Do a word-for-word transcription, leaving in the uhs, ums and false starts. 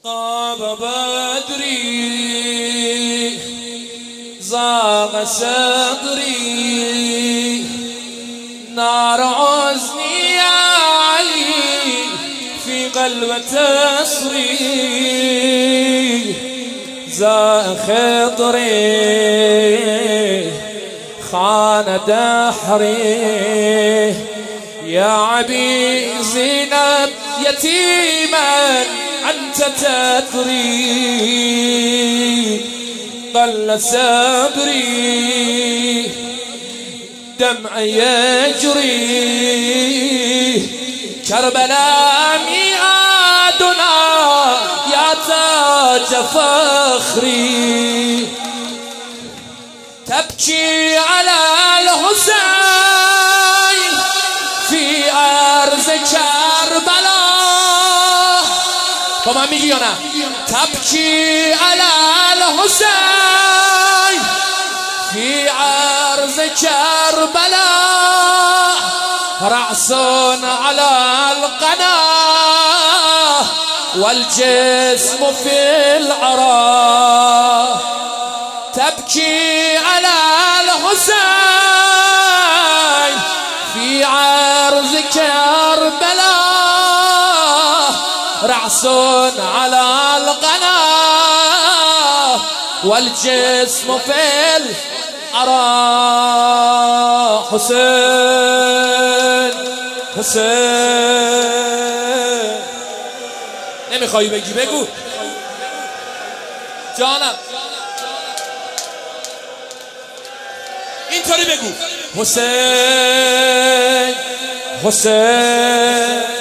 قاب بدري زاغ صدري نار عزني يا علي في قلب تصري زا خضري خان دحري يا عبي زينب يتيما أنت تدري قل صبري دمع يجري كربلاء ميعادنا يا تاج فخري تبكي على الحسين في أرض كربلاء بابا میگی یا نه؟ تبكي على الحسين في عرض كربلاء رأس على القناة والجسم في العراء تبكي على الحسين في عرض كربلاء رأس على القناة والجسم في العراء حسين حسين نمیخوایی بگی بگو جانم اینطوری بگو حسین حسین